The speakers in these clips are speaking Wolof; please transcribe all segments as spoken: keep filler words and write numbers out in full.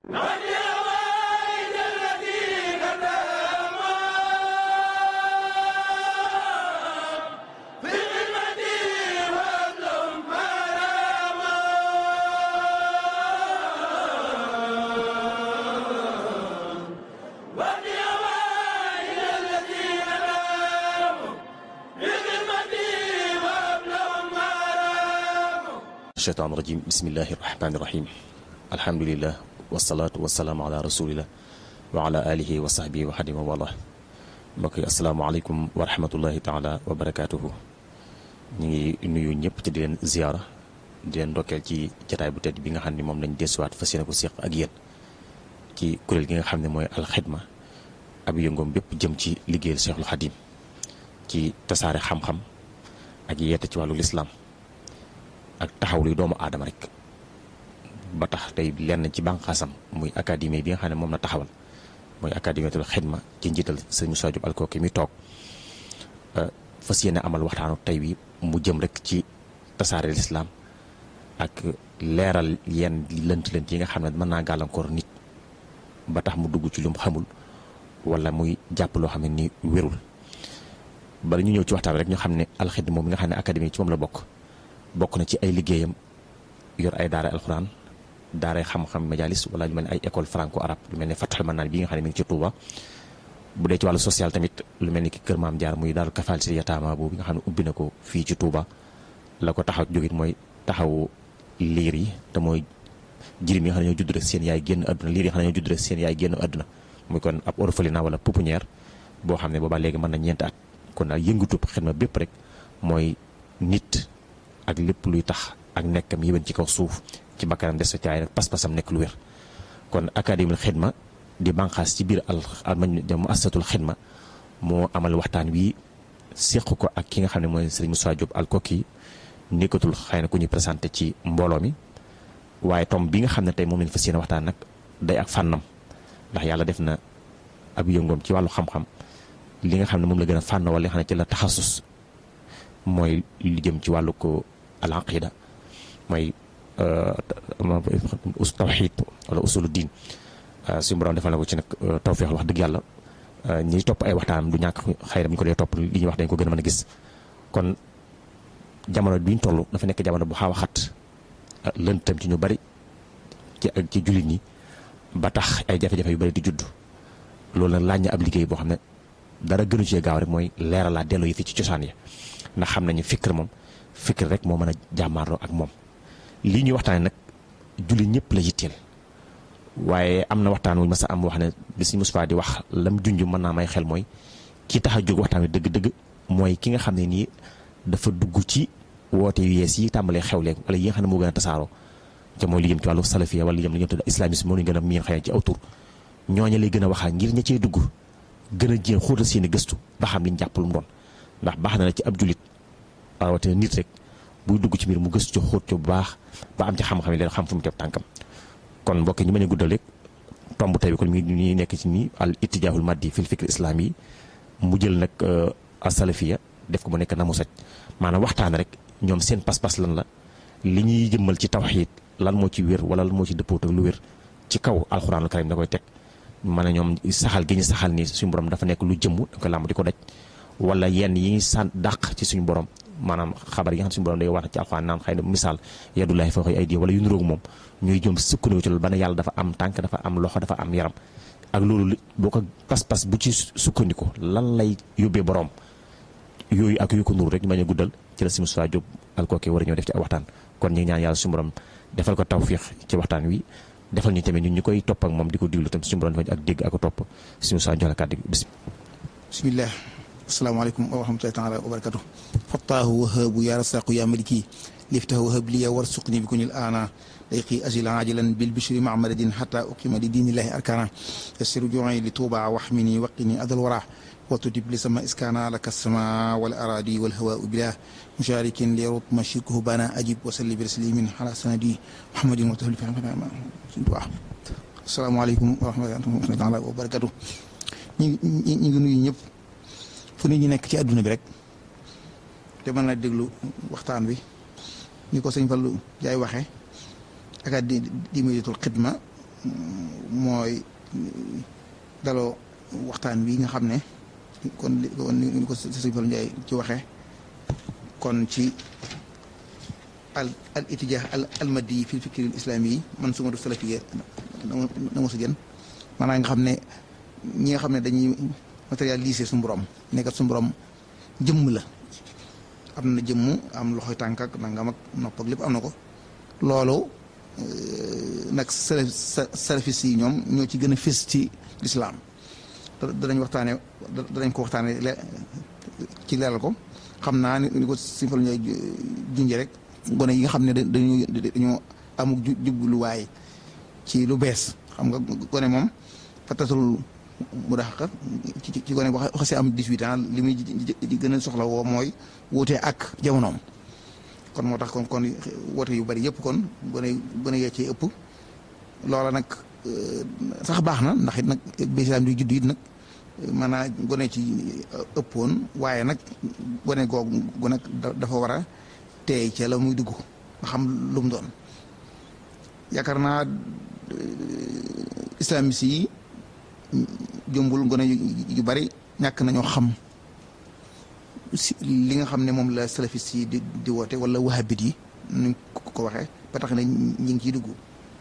الشيطان الرجيم بسم الله الرحمن الرحيم الحمد لله والصلاة والسلام على رسول الله وعلى آله وصحبه وخدمه والله mbokk yi asalaamaaleykum wa rahmatullahi taala wa barakaatuhu ñu ngi nuyu ñëpp te di leen ziyaara di leen ndokkeel ci jataay bu tedd bi nga xam ne moom lañ desuwaat fas yéene ko séq ak yéen ci kuréel gi nga xam ne mooy alxidma ab yëngoom bépp jëm ci liggéeyal Cheikhul Khadim ci tasaare xam-xam ak yeete ci wàllu lislaam ak taxaw luy doomu aadama rek ba tax tey lenn ci bànqaasam muy académie bi nga xam ne moom la taxawal mooy académietul xidma ci njiital sëñ Moussa Diop Alkoki mi toog fas yéene amal waxtaanu tey wi mu jëm rek ci tasaare lislaam ak leeral yenn lënt lënt yi nga xam ne mën naa gàllankoor nit ba tax mu dugg ci lu mu xamul wala muy jàpp loo xam ne ni wérul bala ñu ñëw ci waxtaan rek ñu xam ne alxidma moom mi nga xam ne académie ci moom la bokk bokk na ci ay liggéeyam yor ay daara alxuraan daaray xam-xam majalis wala lu mel ne ay école franco arabe lu mel ne Fathul Manaan bi nga xam ne mi ngi ci Touba bu dee ci wàllu social tamit lu mel ni ki Kër Maam Jaar muy daaru kafaal si yataama boobu nga xam ne ubbi na ko fii ci Touba la ko taxaw jógit mooy taxaw liir yi te mooy jirim yi nga xam ne ñoo judd rek seen yaay génn àdduna liir yi nga xam ne ñoo judd rek seen yaay génn àdduna muy kon ab orphelinat wala pouponnière boo xam ne boobaa léegi mën na ñeenti at kon daal yëngutub xidma bépp rek mooy nit ak lépp luy tax ak nekkam yéwén ci kaw suuf ci bakkanam des ci ay rek pas-pasam nekk lu wér kon académie xidma di banqaas ci biir al muassasatul xidma moo amal waxtaan wi séq ko ak ki nga xam ne mooy sëriñ Moussa Diop Alkoki nekkatul xëy na ku ñuy présenté ci mbooloo mi waaye tom bi nga xam ne tey moom lañ fas yéene waxtaan nag day ak fànnam ndax yàlla def na ab yëngoom ci wàllu xam-xam li nga xam ne moom la gën a fànn wala li nga xam ne ci la taxasus mooy li jëm ci wàllu ko al aqida mooy us tawxiid wala usulu diin suñu borom defal na ko ci nag tawfeex wax dëgg yàlla ñiy topp ay waxtaanam du ñàkk xëy na bu ñu ko dee topp li ñuy wax dañ ko gën a mën a gis kon jamono bi ñu toll dafa nekk jamono bu xaaw a xat lëntam ci ñu bari ci ak ci jullit ñi ba tax ay jafe-jafe yu bari di judd loolu nag laaj na ab liggéey boo xam ne dara gënu cee gaaw rek mooy leeralaa delloo yi fi ci cosaan ya ndax xam nañu fikr moom fikr rek moo mën a jàmmaarloo ak moom lii ñuy waxtaane nag julli ñëpp la yitteel waaye am na waxtaan wuñ ma sa am wax ne bi si Moussa di wax lam junj mën naa may xel mooy ki tax a jóg waxtaan wi dëgg-dëgg mooy ki nga xam ne nii dafa dugg ci woote yu yees yi tàmbalee xewle wala yi nga xam ne moo gën a tasaaroo te mooy li jëm ci wàllu salafiya wala li jëm li jëm tudd islamisme moo ñu gën a miin xëy ci aw tur ñooñu lay gën a waxaa ngir ña cey dugg gën a jéem xóotal seen i gëstu ba xam liñ jàpp lu mu doon ndax baax na la ci ab julit rawatina nit rek buy dugg ci mbir mu gëstu ci xóot ci bu baax ba am ci xam-xam yi leen xam fu mu teg tànkam kon mbokk ñu mën a guddal rek tomb tey bi kon mi ñuy nekk ci nii al ittijaahul maddi fil fikr islam yi mu jël nag asalafiya def ko mu nekk na mu saj maanaam waxtaan rek ñoom seen pas-pas lan la li ñuy jëmmal ci tawxiid lan moo ci wér wala lan moo ci dëppoot ak lu wér ci kaw alxuraanul karim da koy teg ma ne ñoom saxal gi ñu saxal ni suñu borom dafa nekk lu jëmm da koy làmb di ko daj wala yenn yi san dàq ci suñu borom maanaam xabar yi nga xam suñu borom day wax ci alxuraan naan xëy na misaal yadullaahi fawqa aydi wala yu niroog moom ñuy jëm sukkandiku ci loolu ba ne yàlla dafa am tànk dafa am loxo dafa am yaram ak loolu boo ko pas-pas bu ci sukkandiku lan lay yóbbee borom yooyu ak yu ko nuru rek ñu bañ a guddal ci la si Moussa Diop Alkoki war a ñëw def ci ak waxtaan kon ñu ngi ñaan yàlla suñu borom defal ko tawfiix ci waxtaan wi defal ñu tamit ñun ñu koy topp ak moom di ko diglu tam suñu borom defal ak dégg ak topp si Moussa jox la kàddu gi bismillah asalaamaaleykum wa rahmatullahi taala wa barakatu fattaahu wahaabu ya rasaqu ya maliki liftahu wahab liya warsuqni bi kunil ana dayqi ajil ajilan bil bishri ma'maradin hatta uqima li dinillahi arkana yassiru ju'i li tuuba wahmini waqini adal wara وتجب لسما إسكانا لك السماء والأراضي والهواء بلا مشارك ليرط مشيكه بنا أجب وسلي برسليم على سندي محمد وتهل في السلام عليكم ورحمة الله وبركاته ñi ñi ngi nuyu ñëpp fu nit ñi nekk ci àdduna bi rek te mën na déglu waxtaan wi ni ko sëñ Fallu Jaay waxee académietul xidma mooy daloo waxtaan wi nga xam ne kon li kon ni ko sëñ Fallou Ndiaye ci waxee kon ci al al itijah al almadi fi fikri al islami yi man suma du salafiyya na ma sa gën maanaam nga xam ne ñi nga xam ne dañuy matérialiser suñu borom nekkat suñu borom jëmm la am na jëmm am loxoy tànk ak nangam ak nopp ak lépp am na ko loolu nag salafis yi ñoom ñoo ci gën a fës ci lislaam danañ waxtaane danañ ko waxtaane ci leeral ko xam naa ni ko Sëñ Fallu Njaay junje rek gone yi nga xam ne dañu dañoo amuk jubluwaay ci lu bees xam nga gone moom fatatul mu dax ci ci gone boo xasee am dix-huit ans li muy gën a soxla woo mooy wuute ak jamonoom kon moo tax kon kon woote yu bari yëpp kon gone gone yee cee ëpp loola nag sax baax na ndax it nag bislaam di judd it nag maanaam gone ci ëppoon waaye nag gone googu gu nag dafa war a teey ca la muy dugg nga xam lu mu doon yaakaar naa islamiste yi jombul gone yu bari ñàkk nañoo xam si li nga xam ne moom la salafiste yi di di woote wala wahabit yi nuñ ko waxee ba tax ne ñi ngi ciy dugg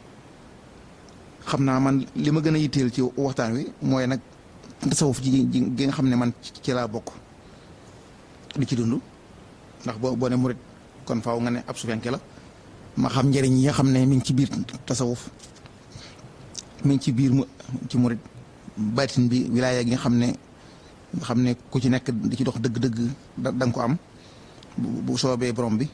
xam naa man li ma gën a yitteel ci waxtaan wi mooy nag tasawuf ji gi nga xam ne man ci laa bokk di ci dund ndax boo boo ne murit kon faaw nga ne ab suufenke la ma xam njëriñ yi nga xam ne mi ngi ci biir tasawuf mi ngi ci biir mu ci murit baatin bi wilaaya gi nga xam ne nga xam ne ku ci nekk di ci dox dëgg-dëgg da nga ko am bu soobee borom bi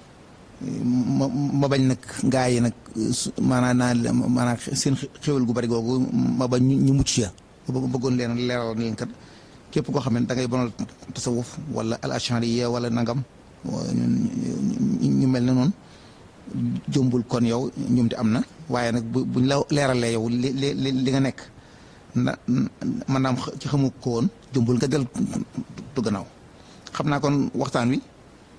ma ma bañ nag gaa yi nag maanaam naa maanaam seen xéwal gu bari googu ma bañ ñu mucc ya bëggoon leen leeral leen kat képp koo xam ne da ngay bonal tasawuf wala al ashariya wala nangam ñu mel ne noonu jombul kon yow ñoom te am na waaye nag bu buñ la leeralee yow li li li nga nekk na maanaam ci xamu ko woon jombul nga del tu gannaaw xam naa kon waxtaan wi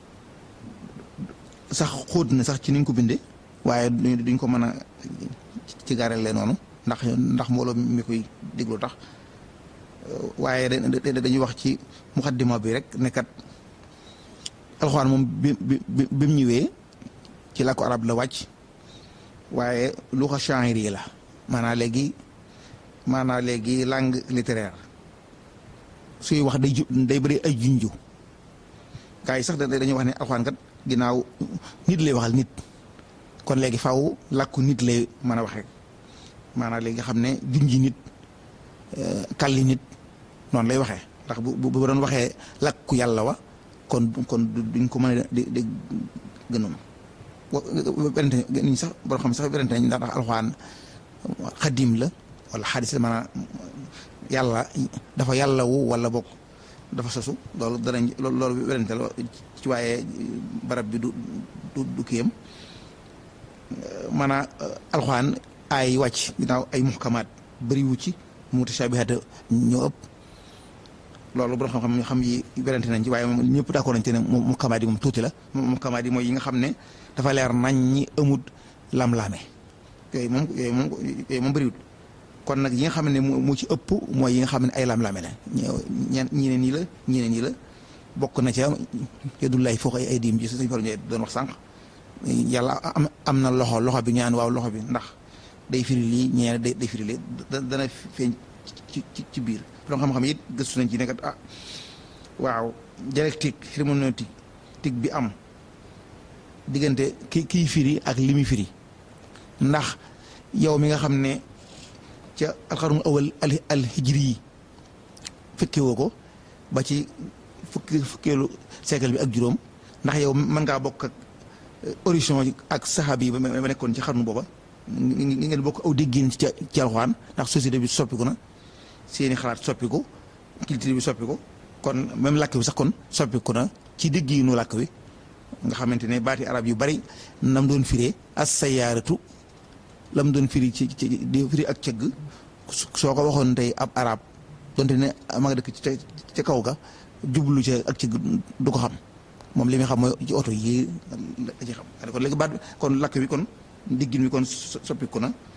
sax xóot na sax ci niñ ko bindee waaye duñ ko mën a ci gaarale noonu ndax ndax mbooloo mi koy déglu tax waaye dañuy wax ci muqaddima bi rek nekkat alxuraan moom bi bi bi mu ñëwee ci làkku arab la wàcc waaye luxa sha'iri yi la maanaam léegi maanaam léegi langue littéraire suy wax day ju day bëri ay junju gars yi sax dañuy wax ne alxuraan kat ginnaaw nit lay waxal nit kon léegi faaw làkku nit lay mën a waxee maanaam léegi xam ne junji nit kalli nit noonu lay waxee ndax bu bu doon waxee làkku yàlla wa kon kon duñ ko mën a di di gënoon berante niñ sax boo xam sax berante nañ ndax alxuraan xadim la wala xadis la maanaam yàlla dafa yàlla wu wala bokk dafa sosu loolu danañ loolu berante la ci waaye barab bi du du du kiyam maanaam alxuraan ay wàcc ginnaaw ay muhkamaat bëriwu ci mutashabihaat ñoo ëpp loolu borom xam-xam xam yi werante nañ ci waaye moom ñëpp d'accord nañ ci ne muhkamaat yi moom tuuti la muhkamaat yi mooy yi nga xam ne dafa leer nañ ñi amut lam-laame yooyu moom yooyu moom yooyu moom bëriwut kon nag yi nga xam ne mu ci ëpp mooy yi nga xam ne ay lam-laame la ñeen ñi ne nii la ñi ne nii la bokk na ca yadullahi fawqa aydihim ji Sëñ Fallu Njaay doon wax sànq yàlla am am na loxo loxo bi ñaan waaw loxo bi ndax day firi lii ñeene day day firi lii dana feeñ ci ci ci biir borom xam-xam it gëstu nañ ci nekkat ah waaw dialectique herméneutique bi am diggante ki kii firi ak li muy firi ndax yow mi nga xam ne ca alxarnu awal al al hijri yi fekke woo ko ba ci fukki fukkeelu siècle bi ak juróom ndax yow mën ngaa bokk ak origine ak saxaaba yi ba nekkoon ci xarnu booba ngi ngeen bokk aw déggin ci ci alxuraan ndax société bi soppiku na seeni xalaat soppiku culture bi soppiku kon même làkk bi sax kon soppiku na ci dégginu làkk wi nga xamante ne baati arab yu bari nam doon firee as sayaaratu lam doon firi ci ci di firi ak cëgg soo ko waxoon tey ab arab donte ne ma nga dëkk ci ca kaw ga jublu ci ak cëgg du ko xam moom li muy xam mooy ci oto yi la ci xam kon léegi baat kon làkk bi kon diggin bi kon soppiku na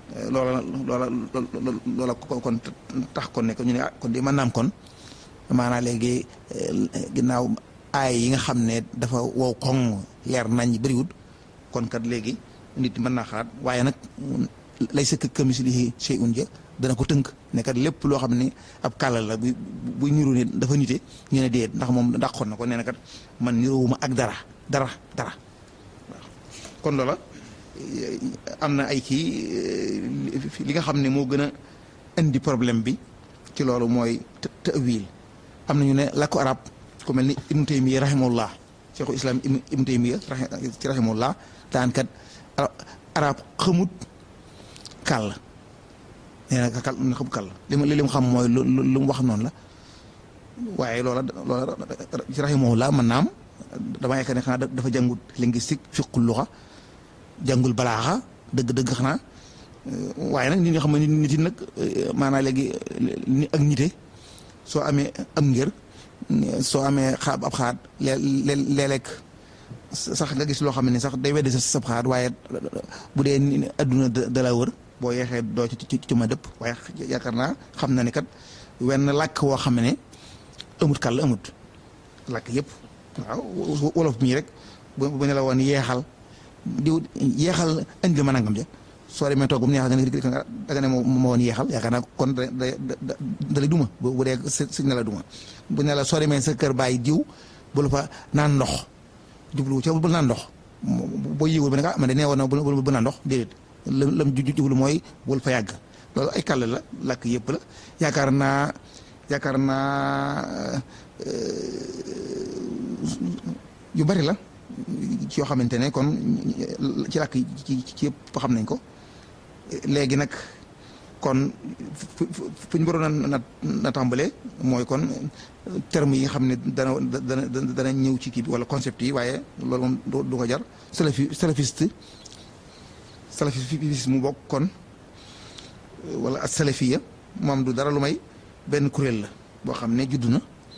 loola loola loola kon tax kon ne ko ñu ne ah kon di mën naam kon maanaam léegi ginnaaw aay yi nga xam ne dafa wow koŋ leer nañ bëriwut kon kat léegi nit mën naa xalaat waaye nag lay sa kamislihi shay'un ja dana ko tënk ne kat lépp loo xam ne ab kàllal la bu bu niru ne dafa nite ñu ne déet ndax moom dàqoon na ko nee na kat man niroowuma ak dara dara dara waaw kon loola am na ay kii li nga xam ne moo gën a indi problème bi ci loolu mooy ta'wil am na ñu ne làkku arab ku mel ni Ibnu Taymiya rahimahullah cheikhul islam Ibnu Taymiya ci rahimahullah daan kat arab xamut kàll nee na kàll na xamut kàll li ma li mu xam mooy lu lu mu wax noonu la waaye loola loola ci rahimahullah man naam dama yaakaar ne xanaa dafa jàngut linguistique fiqul luxa jàngul balaaxa dëgg-dëgg xanaa waaye nag nit ñi xam ne nit yi nag maanaam léegi ni ak nite soo amee am ngir soo amee xaab ab xaat léeg-léeg sax nga gis loo xam ne sax day weddi sa sab xaat waaye bu dee adduna da la wër boo yeexee doo ci ci ma dëpp waaye yaakaar naa xam na ne kat wenn làkk woo xam ne amut kàll amut làkk yëpp waaw wolof mii rek bu ne la woon yeexal diw yeexal indi ma nangam ja soo demee toog bu mu neexal nga da nga ne ma woon yeexal yaakaar naa kon da da da lay duma bu dee sëñ na la duma bu ne la soo demee sa kër bàyyi diw bu la fa naan ndox jublu ca bu naan ndox boo yëgul ba ne ah man de nee woon na bu naan ndox déedéet lam jublu mooy bul fa yàgg loolu ay kàll la làkk yëpp la yaakaar naa yaakaar naa yu bari la ci yoo xamante ne kon ci làkk ci ci yëpp xam nañ ko léegi nag kon fu ñu waroon a na tàmbalee mooy kon terme yi nga xam ne dana dana dana ñëw ci kii bi wala concept yi waaye loolu moom du ko jar salafi salafiste salafiste mu bokk kon wala as salafiya moom du dara lu may benn kuréel la boo xam ne juddu na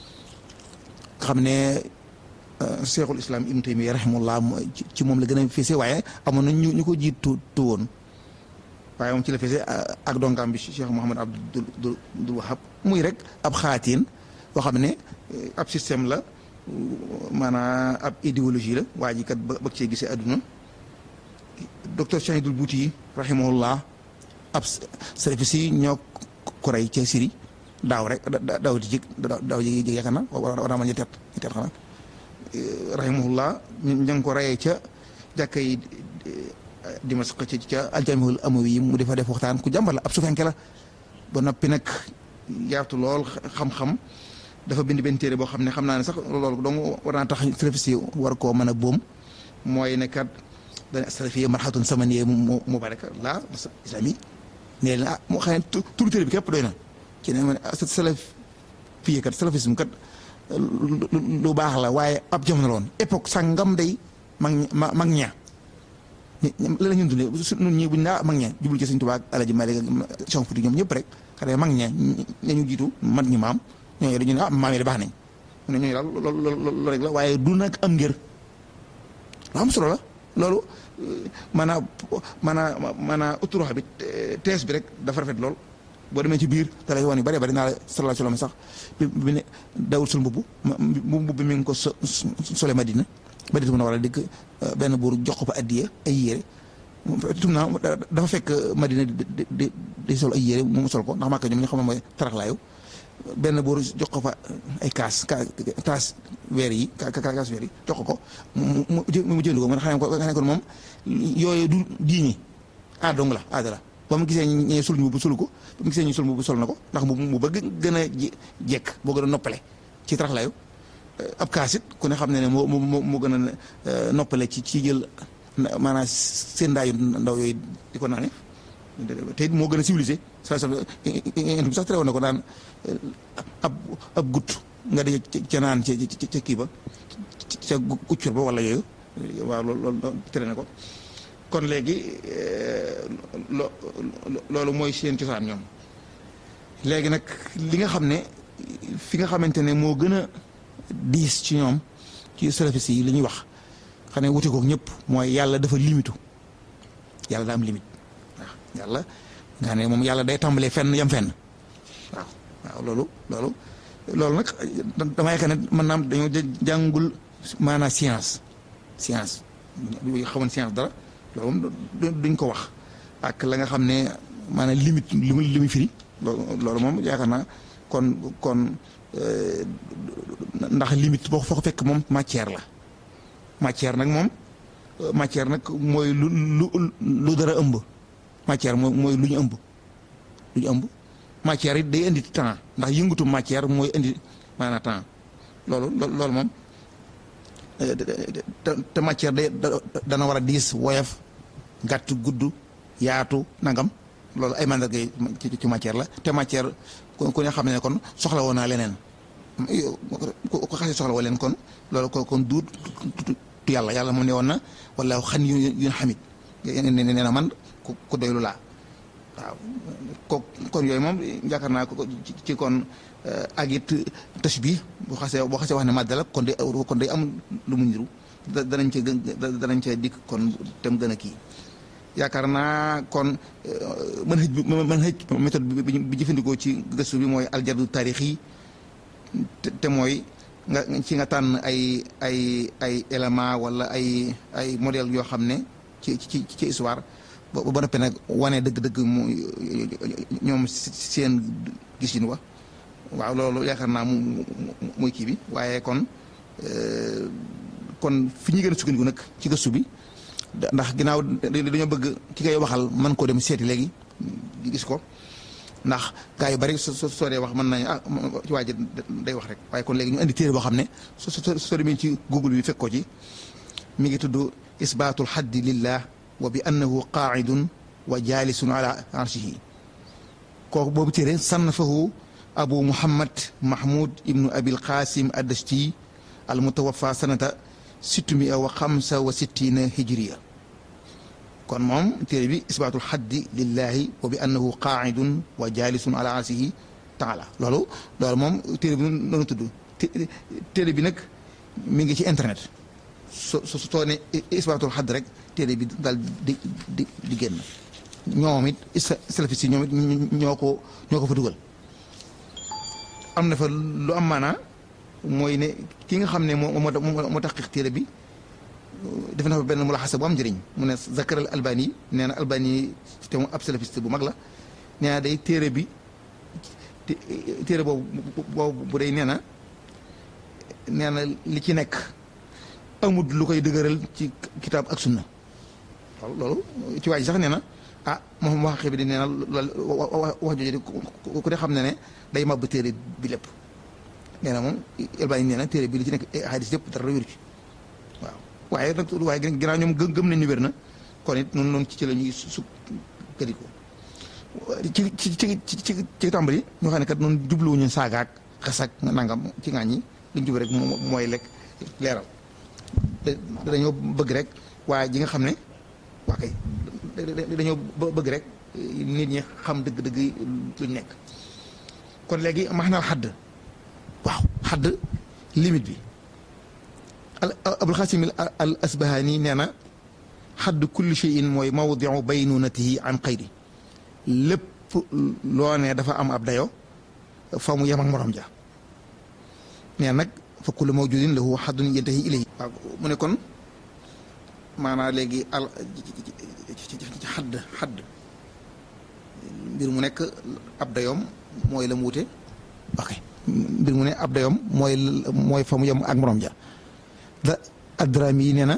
nga xam ne cheikhul islam Ibnu Taymiya rahimahullah ci moom la gën a fese waaye amoon na ñu ñu ko jiitu tu woon waaye moom ci la fese ak dongaam bi Cheikh Mouhamad Abdul Wahab muy rek ab xaatiin boo xam ne ab système la maanaam ab idéologie la waa ji kat ba bëgg cee gisee àdduna docteur Chahidul Bouti rahimahullah ab salafis yi ñoo ko rey ca Syrie daaw rek daaw di jig daaw ji jig yaakaar na war naa ma ñetti at ñetti at xanaa rahimahullah ña ngi ko reyee ca jàkka yi Dimasq ci ca aljamihul amawi yi mu defa def waxtaan ku jàmbar la ab sufenke la ba noppi nag yaatu lool xam-xam dafa bind benn téere boo xam ne xam naa ne sax loolu donc war naa tax salafis yi war koo mën a boom mooy ne kat dana salafiyya marhatun samaniyya mu mubaraka la islami nee na ah moo xam ne turu téere bi képp doy na ci ne ma salafiyya kat salafisme kat lu baax la waaye ab jamono la woon époque sangam day mag ña mag ña la la ñun dundee ñun ñii buñ naa mag ña jublu ci Sëñ Tuubaa ak Alaaji Maalik ak Cheikh Fuuti ñoom ñëpp rek xanaa mag ña ñu jiitu mat ñi maam ñooñu dañu ne ah maam yi de baax nañ mu ne ñooñu daal loolu loolu rek la waaye du nag am ngir lu am solo la loolu maanaam maanaam maanaam autoroute bi tees bi rek dafa rafet lool boo demee ci biir da lay wan yu bari bari naa la sallallahu alayhi wa sallam sax bi bi ne dawul sul mbubb mbubb bi mi ngi ko so sole Madina Madina mën a war a dikk benn buur jox ko fa addiya ay yére tum naa dafa fekk Madina di di di sol ay yére mu sol ko ndax Makka ñoom ñu xam ne mooy taraxlaayu benn buur jox ko fa ay kaas kaas weer yi kaas weer yi jox ko ko mu mu jënd ko man xam ne ko moom yooyu du diini aadong la aada la ba mu gisee ñee sul ñu bu sul ko ba mu gisee ñu sul bu sol na ko ndax mu mu bëgg gën a jekk boo gën a noppale ci taraxlaayu ab kaasit ku ne xam ne ne moo moo moo gën a noppale ci ci jël maanaam seen ndaayu ndaw yooyu di ko naane te moo gën a civilisé sa sa bi sax tere woon na ko daan ab ab gut nga di ca naan ca ca kii ba ca uccur ba wala yooyu waaw loolu loolu tere na ko kon léegi lo loolu mooy seen cosaan ñoom léegi nag li nga xam ne fi nga xamante ne moo gën a diis ci ñoom ci salafis yi li ñuy wax xam ne wute kook ñëpp mooy yàlla dafa limitu yàlla daa am limite waaw yàlla nga xam ne moom yàlla day tàmbalee fenn yam fenn waaw waaw loolu loolu loolu nag dama yaakaar ne mën naam dañoo jàngul maanaam science science bu xamoon science dara loolu moom duñ ko wax ak la nga xam ne maanaam limite li mu li mu firi loolu moom yaakaar naa kon kon ndax limite boo foo ko fekk moom matière la matière nag moom matière nag mooy lu lu lu dara ëmb matière mooy mooy lu ñu ëmb lu ñu ëmb matière it day indi temps ndax yëngatu matière mooy indi maanaam temps loolu loolu moom te matière day dana war a diis woyof gàtt gudd yaatu nangam loolu ay mandarga ci ci matière la te matière ku ne xam ne kon soxla woon naa leneen ko xasee soxla woo leen kon loolu ko kon duut yàlla yàlla moom ne woon na wala xan yu yu xamit nee na man ku doylu laa waaw ko kon yooyu moom yaakaar naa ko ci kon ak it tëj bi boo xasee boo xasee wax ne màddala kon day kon day am lu mu niru danañ ca danañ ca dikk kon tem gën a kii yaakaar naa kon mën xëj bi mën xëj méthode bi jëfandikoo ci gëstu bi mooy aljadu taarix yi te mooy nga ci nga tànn ay ay ay élément wala ay ay modèle yoo xam ne ci ci ci histoire ba ba noppee nag wane dëgg-dëgg mu ñoom seen gisin wa waaw loolu yaakaar naa mu muy kii bi waaye kon kon fi ñu gën a sukkandiku nag ci gëstu bi ndax ginnaaw dañoo bëgg ki ngay waxal mën koo dem seeti léegi gis ko ndax gaa yu bari soo soo dee wax mën nañu ah ci waa ji day wax rek waaye kon léegi ñu indi téere boo xam ne soo soo soo demee ci Google bi fekk ko ci mi ngi tudd isbaatul xaddi lillah wa bi annahu qaaidun wa jaalisun ala arshihi kooku boobu téere sannafahu abu muhammad mahmoud ibnu abil qasim addashti al mutawafa sanata sittumia wa xamsa wa sittina hijriya kon moom téere bi isbaatul xaddi lillahi wa bi annahu qaaidun wa jaalisun ala arsihi taala loolu loolu moom téere bi noonu tudd téere bi nag mi ngi ci internet so soo ne isbaatul xadd rek téere bi daal di di di génn ñoom it salafis yi ñoom it ñoo ko ñoo ko fa dugal am na fa lu am maanaa mooy ne ki nga xam ne moo moo moo tax téere bi def na fa benn mulaxasa bu am njëriñ mu ne Zakar al Albani nee na Albani te mu ab salafiste bu mag la nee na day téere bi téere boobu boobu bu day nee na nee na li ci nekk amut lu koy dëgëral ci kitaab ak sunna loolu ci waa ji sax nee na ah moom wax bi di nee na wax jooju ku de xam ne ne day màbb téere bi lépp nee na moom Albani nee na téere bi li ci nekk hadis lépp dara wéru ci waaw waaye nag waaye ginnaaw ñoom gëm nañ ni wér na kon it noonu noonu ci ci la ñuy sukkandiku ci ci ci ci ci tàmbali ñoo xam ne kat noonu jubluwuñu saagaak xasak nangam ci ngaañ ñi liñ jub rek mooy lekk leeral dañoo bëgg rek waaye ji nga xam ne waa kay dañoo bëgg rek nit ñi xam dëgg-dëgg luñ nekk kon léegi max naal xadd waaw xadd limite bi abul xasim al asbahani nee na xadd kulli cheyin mooy mawdiu baynunatihi an xayri lépp loo ne dafa am ab dayo fa mu yem ak morom ja nee nag fa kullu mawjudin lahu xaddun yantahi ilayhi waaw mu ne kon maanaa léegi al ci xadd xadd mbir mu nekk ab dayoom mooy la mu wute ok mbir mu ne ab dayoom mooy mooy fa mu yem ak morom ja da adrami yi nee na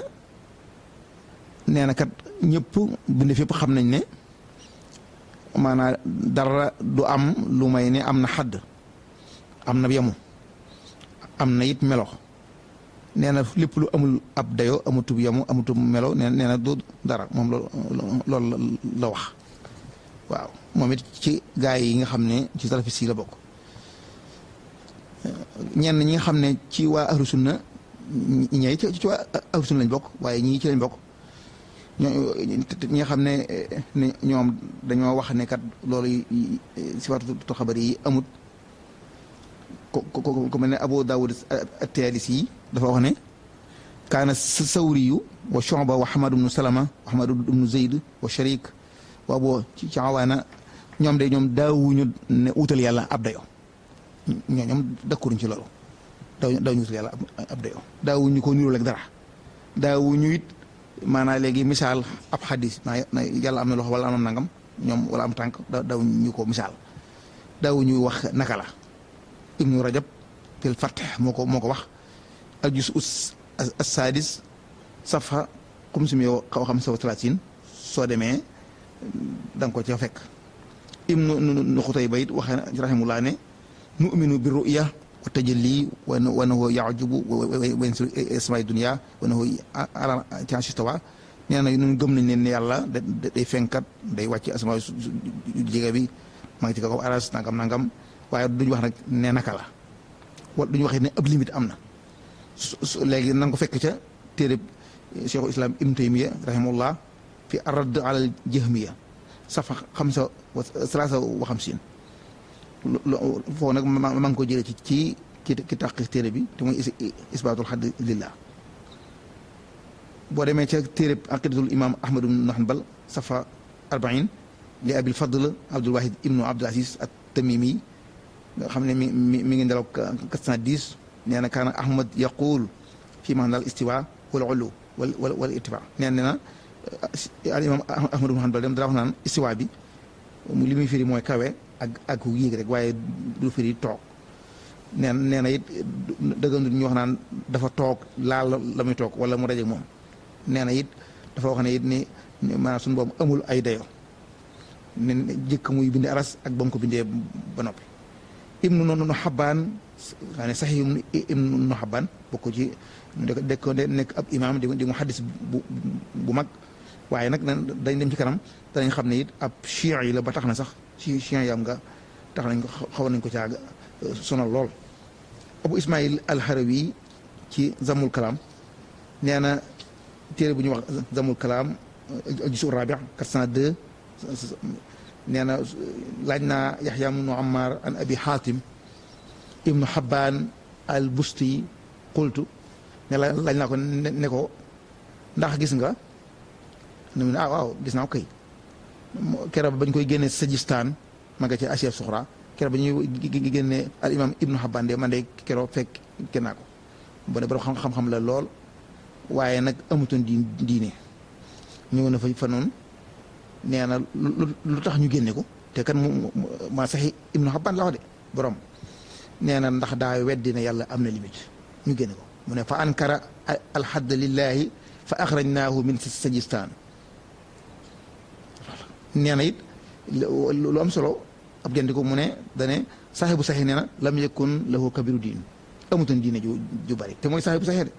nee na kat ñëpp bind fépp xam nañ ne maanaam dara du am lu may ne am na xadd am na yemu am na it melo nee na lépp lu amul ab dayo amutub yemu amutub melo nee nee na du dara moom loolu loolu la wax waaw moom it ci gaay yi nga xam ne ci salafis yi la bokk ñenn ñi nga xam ne ci waa ahlu sunna ñi ci ci waa ahlu sunna lañ bokk waaye ñii ci lañ bokk ñoo ñi nga xam ne ñoom dañoo wax ne kat loolu sifaatu xabar yi amut ko ko ko mel ne Abu Daawud at-Tayaalisi yi dafa wax ne kaana Sawriyu wa Shu'ba wa Ahmad ibnu Salama wa Ahmad ibnu Zayd wa Sharik waaw boo ci ci awaana ñoom de ñoom daawuñu ne utal yàlla ab dayo ñoo ñoom dakkuruñ ci loolu daaw daawuñu utal yàlla ab dayo daawuñu ko niróo ak dara daawuñu it maanaam léegi misaal ab xadis na yàlla am na loxo wala am na nangam ñoom wala am tànk daawuñu ko misaal daawuñu wax naka la ibnu rajab fil fath moo ko moo ko wax al juz as sadis safa xumsum yow xaw xam sa talatin soo demee da nga ko ca fekk ibnu nu xutayba it waxee rahimullah ne nu'minu bi ru'ya wa tajalli wa nahu ya'jubu wa yansiru isma'i dunya wa nahu ala ta'istawa nee na ñun gëm nañ leen ne yàlla day fenkat day wàcc asamaa jege bi maa ngi ci kaw aras nangam nangam waaye duñu wax nag ne naka la wala duñu waxee ne ab limite am na su léegi na nga ko fekk ca téere cheikhul islam ibn taymiya rahimahullah fi arad ala jahmiya safa xamsa wa salaasa wa xamsiin foofu nag ma ngi ko jëlee ci ci ki tàq téere bi te muy isbaatul xadd lillah boo demee ca téere aqidatul imam ahmad ibn hanbal safa arbain li abil fadl abdul wahid ibnu abdul aziz at tamimi nga xam ne mi mi mi ngi ndelaw quatre cent dix nee na kaana ahmad yaqul fi maanaal istiwa wal ulu wal wal wal ittiba nee na al imam ahmad ibn hanbal dem dara wax naan istiwa bi li muy firi mooy kawe ak ak yéeg rek waaye du firi toog nee nee na it dëggandu ñu wax naan dafa toog laal la muy toog wala mu daje moom nee na it dafa wax ne it ni maanaam suñu boobu amul ay dayo ne jëkk muy bindee aras ak ba mu ko bindee ba noppi ibnu nu xabaan daa ne sax ibnu nu xabaan bokk ci dek ko nekk ab imam di mu xaddis bu bu mag waaye nag dañ dem ci kanam danañ xam ne it ab chiites yi la ba tax na sax ci chiites yam nga tax nañ ko xaw nañ ko caag sonal lool abu ismail alxarawi ci zamul kalaam nee na téere bu ñuy wax zamul kalaam juzu rabi quatre cent deux nee na laaj naa yaxya ibnu ammar an abi xaatim ibnu xabbaan al busti qultu ne la laaj naa ko ne ko ndax gis nga ne mu ne ah waaw gis naa ko kay keroog bañ koy génne sajistaan ma nga ci Asia Suxra keroog ba ñuy génne al imam ibnu xabbaan de man de keroog fekk kenn naa ko bu ne borom xam-xam la lool waaye nag amutoon di diine ñëw na fa fa noonu nee na lu tax ñu génne ko te kan mu ma saxi ibnu xabbaan la wax de borom nee na ndax daa weddi ne yàlla am na limite ñu génne ko mu ne fa ankara alxadd lillahi fa axrajnaahu min sajistaan nee na it lu am solo ab gandi ko mu ne dane saaxibu saxi nee na lam yakun lahu kabiru diin amutoon diine ju ju bari te mooy saaxibu saxi de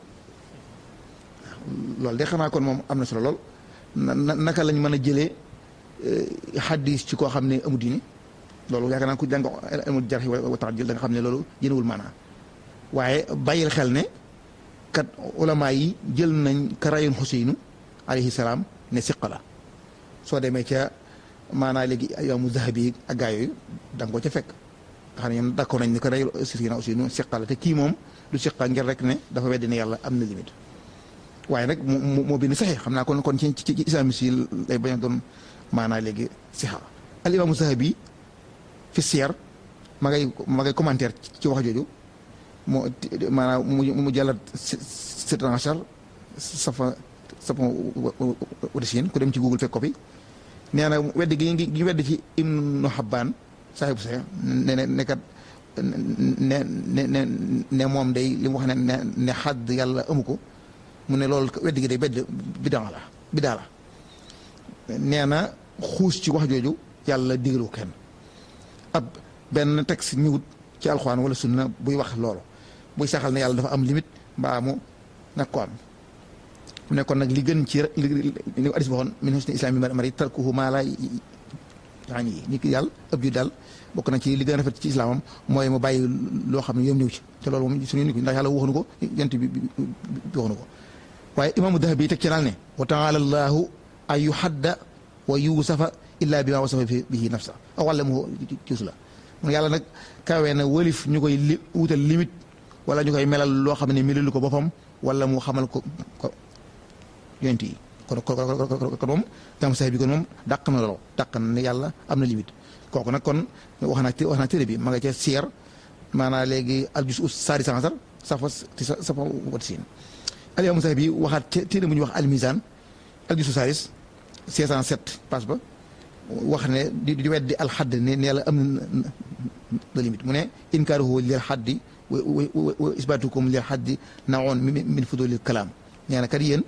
loolu de xanaa kon moom am na solo lool naka lañ mën a jëlee xaddis ci koo xam ne amu diine loolu yaakaar naa ku jàng amul jarx wa taadil da nga xam ne loolu jënewul maanaa waaye bàyyil xel ne kat ulama yi jël nañ ka rayoon Xuseynu alayhi salaam ne siqa la soo demee ca maanaa léegi imaamu Zahabi ak gaa yooyu da nga ko ca fekk nga xam ne ñoom d'accord nañ ne ka rayoon Xuseynu siqa la te kii moom du siqa ngir rek ne dafa weddi ne yàlla am na limite waaye nag moo moo bind saxee xam naa kon kon ci ci islamiste yi lay bañ a doon maanaa léegi sixa al imaamu Zahabi fi siyar ma ngay ma ngay commentaire ci wax jooju moo maanaam mu mu jàllat sept achar safa safa wadasin ku dem ci Google fekk ko fi nee na wedd gi gi wedd ci Ibnu Xabbaan saaxibu saxe ne ne nekkat ne ne ne ne moom day li mu wax ne ne ne xadd yàlla amu ko mu ne loolu wedd gi day bedd bidaa la bidaa la nee na xuus ci wax jooju yàlla digalu kenn ab benn texte ñëwut ci alxuraan wala sunna buy wax loolu buy saxal ne yàlla dafa am limite mbaa mu nag ko am mu ne kon nag li gën ci li li addis waxoon min husni islaami mari tarkuhu maa laa yaani yi nit ki yàlla ëpp ju daal bokk na ci li gën a rafet ci islaamam mooy mu bàyyi loo xam ne yoom ñëw ci te loolu moom suñu nit ki ndax yàlla waxuñu ko yent bi waxuñu ko waaye imaamu Dahabi teg ci naal ne wa taala allahu an yuhadda wa yuusafa illa bi ma wasafa bihi nafsa aw allamahu cius la mun yàlla nag kawee na wëlif ñu koy li wutal limite wala ñu koy melal loo xam ne melalu ko boppam wala mu xamal ko ko yonent yi kon kon kon moom imam Zahabi bi kon moom dàq na loolu dàq na ne yàlla am na limite kooku nag kon wax naa wax naa téere bi ma nga ca siyar maanaam léegi aljus us saari sansar safa safa wat siin al imam Zahabi waxaat ca téere bu ñuy wax al mizan aljus saaris cinq cent sept page ba wax ne di di weddi alxadd ne ne yàlla am na limite mu ne inkaaruhu lil xaddi wa isbaatukum lil xaddi naoon min fudulil kalaam nee na kat yéen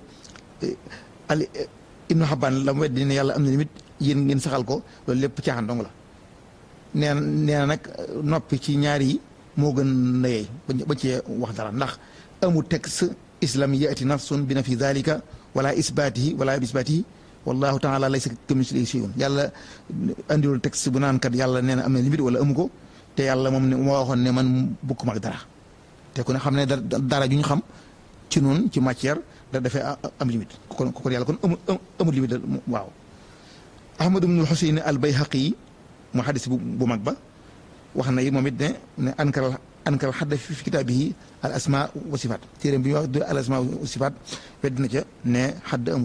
al ibnu xabbaan la mu weddi ne yàlla am na limite yéen ngeen saxal ko loolu lépp caaxaan dong la nee na nee na nag noppi ci ñaar yi moo gën na yeey ba cee wax dara ndax amul texte islam yaati nafsun bi na fi dalika wala isbaatihi wala isbaatihi wallahu taala laysa kamislihi shay'un yàlla andiwul texte bu naan kat yàlla nee na am na limite wala amu ko te yàlla moom ne moo waxoon ne man bukkuma ak dara te ku ne xam ne dara ju ñu xam ci noonu ci matière da dafay am limite kon kon yàlla kon amul amul limite waaw ahmad ibnul xuseyn al bayhaqi mu xadis bu mag ba wax na yi moom it ne ne ankal ankal xadda fi kitaabihi al asma wa sifaat téeréem bi ñuy wax al asma wa sifaat wedd na ca ne xadd amul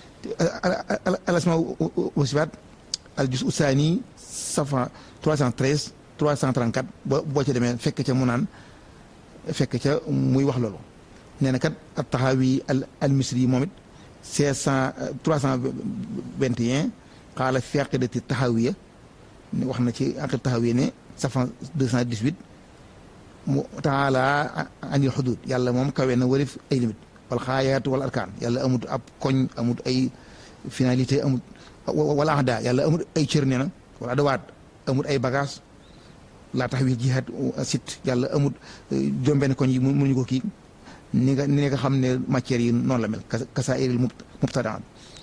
al asma wa sifaat al juz usaani safa trois cent treize trois cent trente-quatre boo boo ca demee fekk ca mu naan fekk ca muy wax loolu nee na kat at taxawi al al misri moom it cinq cent trois cent vingt et un xaala fi aqidati taxawiya wax na ci aqid taxawiya ne safa deux cent dix-huit mu taala anil xudud yàlla moom kawe na warif ay limite wal xaayaatu wal arkaan yàlla amut ab koñ amut ay finalité amut wala ahda yàlla amut ay cër nee na wala adawaat amut ay bagage laa tax wi jihaad sit yàlla amut juróom-benn koñ yi mënuñu ko kii ni nga ni nga xam ne matières yi noonu la mel kasaa'iril mubtadaat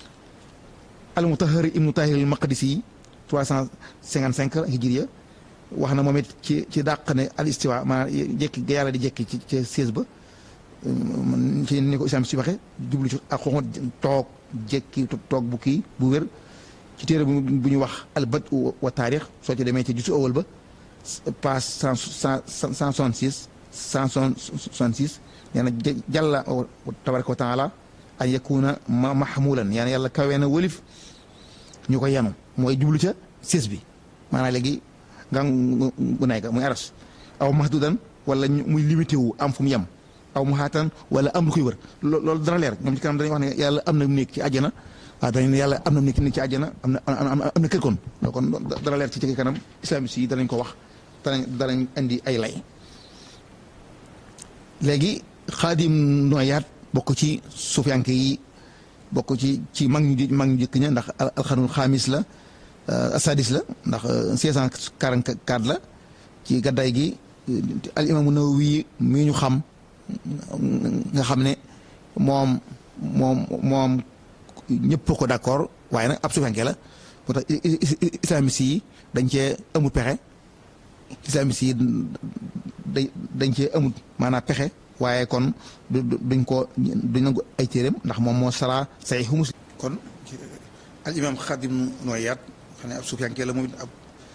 al mutahhar ibnu tahir al maqdisi trois cent cinquante cinq hijriya wax na moom it ci ci dàq ne al istiwa maanaam jekki ga yàlla di jekki ci ci seize ba ci ni ko islam si waxe jublu ci ak xoxot toog jekki toog bu kii bu wér ci téere bu ñu wax al bad wa taarix soo ci demee ci jusu awal ba page cent cent soixante six cent soixante six nee na jàlla tabaraka wa taala an yakuna mahmulan yaa yàlla kawee na wëlif ñu ko yanu mooy jublu ca sées bi maanaam léegi nga gu nay ga muy aras aw mahdudan wala muy limité wu am fu mu yem aw mu xaatan wala am lu koy wër loolu dana leer ñoom ci kanam dañuy wax ne yàlla am na nekk ci àjjana waaw dañu ne yàlla am na nekk ci àjjana am na am na kër kon kon dana leer ci ci kanam islamiste yi danañ ko wax danañ danañ indi ay lay léegi xaadim nooyaat bokk ci sufiyanke yi bokk ci ci mag ñu mag ñu jëkk ña ndax alxanul xaamis la asadis la ndax cinq cent quarante-quatre la ci gaddaay gi al imaamu Nawawi mi ñu xam nga xam ne moom moom moom ñëpp ko d'accord waaye nag ab sufiyanke la moo tax islamiste yi dañ cee amul pexe islamiste yi dañ dañ cee amul maanaam pexe waaye kon duñ ko duñ nangu ay téeréem ndax moom moo sara saxiixu Muslim kon al imam Xaadim Nooyaat xam ne ab sufiyanke la moom it ab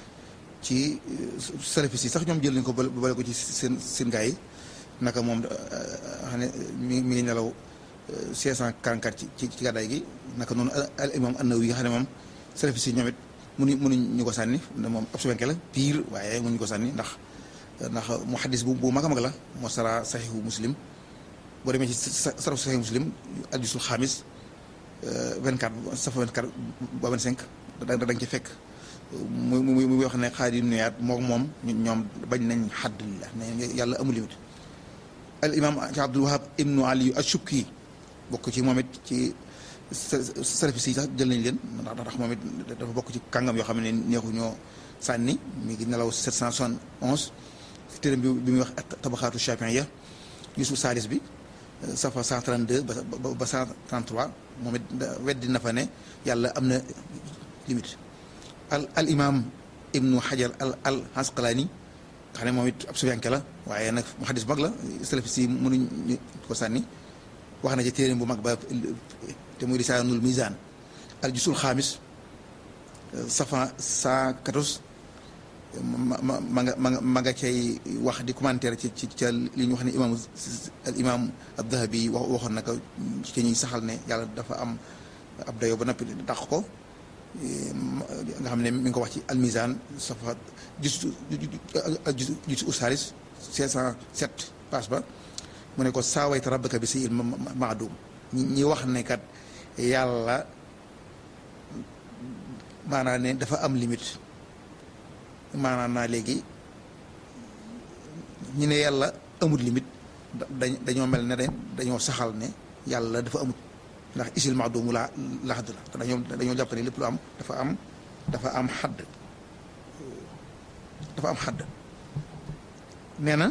ci salafis yi sax ñoom jël nañ ko bale ko ci seen seen gaa yi naka moom xam ne mi mi ngi nelaw cinq cent quarante-quatre ci ci gàddaay gi naka noonu al imam An-Nawawi nga xam ne moom salafis yi ñoom it mënuñ mënuñ ñu ko sànni moom ab sufiyanke la pire waaye mënuñu ko sànni ndax ndax muhaddis bu bu mag a mag la moo sara saxiixu Muslim boo demee ci sarafu saxiixu Muslim aljusul xaamis vingt-quatre safa vingt-quatre ba vingt-cinq da da nga ci fekk muy muy muy wax ne Xaadim Nooyaat moom moom ñoom bañ nañ xadd la ne yàlla amul limite al imam ci Abdul Wahab ibnu Ali Ashukki bokk ci moom it ci salafis yi sax jël nañ leen ndax ndax moom it dafa bokk ci kàngam yoo xam ne neexu ñoo sànni mi ngi nelaw sept cent soixante onze téeram bi bi muy wax tabaxaatu Shafi'iyya Yusuf Salis bi safa cent trente-deux ba ba cent trente-trois moom it weddi na fa ne yàlla am na limite al al imam ibnu Hajar al al Asqalaani nga xam ne moom it ab sufiyanke la waaye nag muhaddis bu mag la salafis yi mënuñ ko sànni wax na ci téeram bu mag ba te muy Lisaanul Mizaan al jusul xaamis safa cent quatorze ma ma ma nga ma nga ma nga cay wax di commentaire ci ci ca li ñu wax ne imaam al imaam ad-Dahabi wax waxoon na ko ci ñuy saxal ne yàlla dafa am ab dayoo ba noppi dàq ko nga xam ne mi ngi ko wax ci almizan safa justu justu usalis cinq cent sept page ba mu ne ko saawayta rabbaka bi sayil maadum ñi wax ne kat yàlla maanaam ne dafa am limite maanaam naa léegi ñu ne yàlla amut limite dañ dañoo mel ne dañoo saxal ne yàlla dafa amut ndax isil maadumu laa la xadd la dañoo dañoo jàpp ne lépp lu am dafa am dafa am xadd dafa am xadd nee na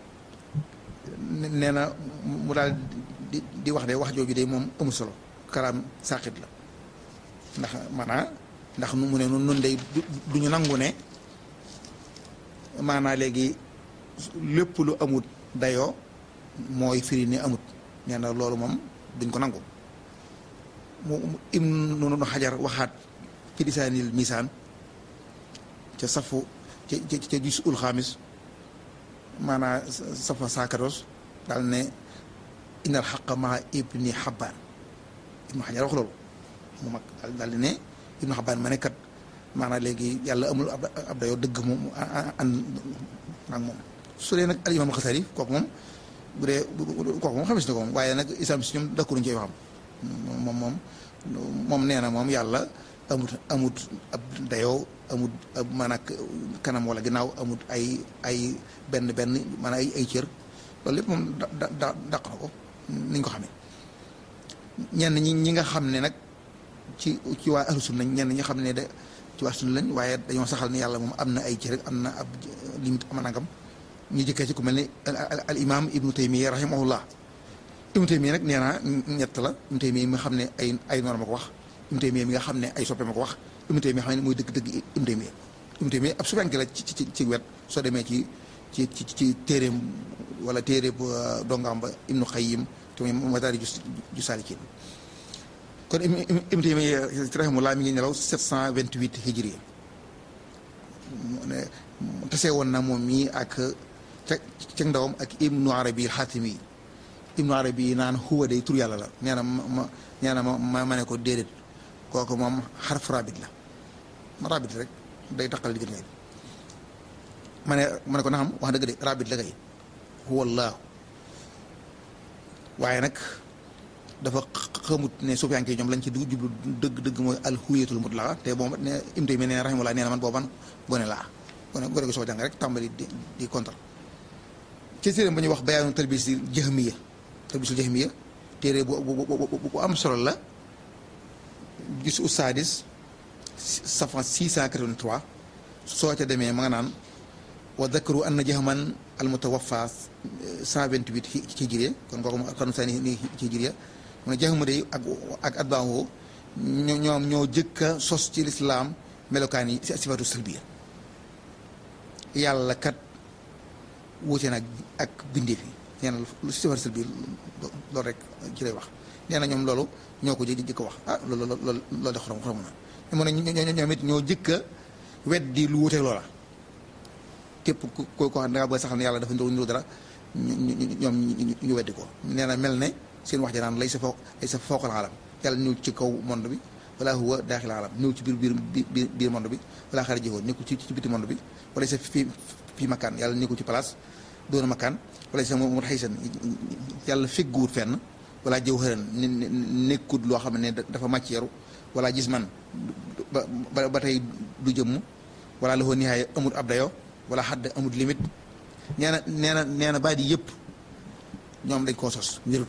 nee na mu daal di di wax de wax jooju de moom amul solo kalaam saqit la ndax maanaa ndax nu mu ne nun nun day du ñu nangu ne maanaa léegi lépp lu amut dayoo mooy firi ne amut nee na loolu moom duñ ko nangu mu im noonu xajar waxaat ci lisaanil misaan ca safu ca ca gis ul xaamis maanaa safa saakaros daal ne innal xaqa maa ibni xabbaan ibnu xajar wax loolu mu mag daal di ne ibnu xabbaan ma ne kat maanaa léegi yàlla amul ab dayoo dëgg moom ànd ak moom su dee nag al imaam Xasali kooku moom bu dee kooku moom xamis na ko moom waaye nag islam si ñoom dakkuruñ ci waxam moom moom moom nee na moom yàlla amut amut ab dayoo amut ab maanaam kanam wala ginnaaw amut ay ay benn benn maanaam ay ay cër loolu lépp moom da da dàq na ko niñ ko xamee ñenn ñi ñi nga xam ne nag ci ci waa ahlu sunna ñenn ñi xam ne de ci waa sunna lañ waaye dañoo saxal ne yàlla moom am na ay cër am na ab limite am nangam ñu jëkkee ci ku mel ni al imam ibnu taymiya rahimahullah ibnu taymiya nag nee naa ñett la ibnu taymiya mi nga xam ne ay ay noor ma ko wax ibnu taymiya mi nga xam ne ay soppe ma ko wax ibnu taymiya xam ne mooy dëgg-dëgg ibnu taymiya ibnu taymiya ab sufanke la ci ci ci wet soo demee ci ci ci ci téeréem wala téere bu dongaam ba ibnu xayyim te muy madaari ju ju saalikin kon ibnu taymiya rahimahullah mi ngi nelaw sept cent vingt-huit hijri tasee woon na moom mii ak ca ca ndawam ak ibnu arabi xaatimi ibnu arabi naan huwa day tur yàlla la nee na ma nee na ma ma ne ko déedéet kooku moom xarf rabit la rabit rek day taqal diggante ngay ma ne ma ne ko naxam wax dëgg de rabit la kay huwa allah waaye nag dafa xamut ne sufiyanke ñoom lañ ci dugg jublu dëgg dëgg mooy alhuwiyatul mutlaqa te boobu ne im tey ne rahimahullah nee na man booban gone laa gone gone ko soo jàng rek tàmbali di di contre ci téere ba ñuy wax bayaanu talbisil jahmiya talbisul jahmiya téere bu bu am solo la gis ustaadis safan six cent quatre-vingt-trois soo ca demee ma nga naan wa dakaru anna jahman al mutawaffa cent vingt-huit ci hijriya kon kooku xarnu saani ni ci hijriya mu ne jahmu day ak ak atbaahu ñoom ñoo jëkka sos ci lislaam melokaan yi sifatu salbiya yàlla kat wuute nag ak bindeef yi nee na lu sifatu salbiya loolu rek ci lay wax nee na ñoom loolu ñoo ko jë jëkk wax ah loolu loolu loolu de xorom xorom na mu ne ñoom it ñoo jëkka weddi lu wuuteeg loola képp ku ko ko xam ne da ngaa bëgg saxal ne yàlla dafa ndox ñu dara ñoom ñu weddi ko nee na mel ne seen wax ja naan lay sa foo lay sa fooqal alam yàlla ñëw ci kaw monde bi wala huwa daaxil alam ñëw ci biir biir biir biir monde bi wala xara jëwoon nekkul ci ci biti monde bi wala sa fii fii makkaan yàlla nekkul ci place doona makkaan wala sa mu xaysan yàlla fegguwut fenn wala jëw xëran nekkut loo xam ne dafa màcc yaru wala gis man ba ba tey du jëmm wala la ko nihaaya amul ab dayo wala xadd amul limite nee na nee na nee na baat yi yëpp ñoom dañ koo sos wérut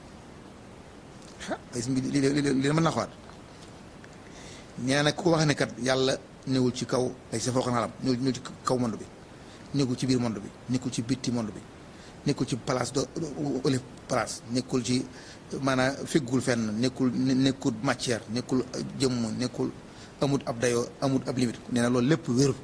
ah li li li mën naa xawaat nee na ku ko wax ne kat yàlla newul ci kaw ay sa fooqan xalam newul newul ci kaw monde bi nekkul ci biir monde bi nekkul ci bitti monde bi nekkul ci place do ole place nekkul ci maanaam feggul fenn nekkul nekkul matière nekkul jëmm nekkul amut ab dayoo amut ab limite nee na loolu lépp wérut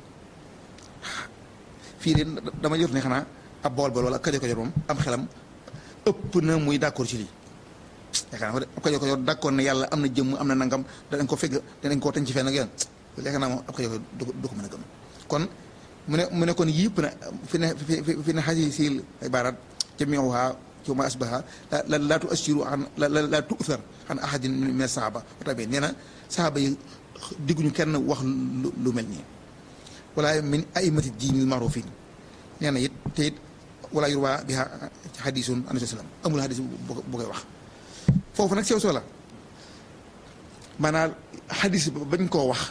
fii de dama jot ne xanaa ab bool bool wala kajo kajo moom am xelam ëpp na muy d'accord ci lii yaakaar naa ab kajo kajo d'accord ne yàlla am na jëmm am na nangam danañ ko fegg danañ koo teñ ci fenn ak yoon yaakaar naa moom ab kajo kajo du ko mën a gëm kon mu ne mu ne kon yëpp na fi ne fi ne xasi sil ibarat jamiuha ci ma asbaha la laa tuassiru an la la tu'thar an ahadin min sahaba tabi nee na sahaba yi digguñu kenn wax lu mel nii wala min aimati diinil marufin nee na it te it wala yurwa biha hadisun an sallam amul hadis bu koy wax foofu nag sew soo la maanaam hadis bañ koo wax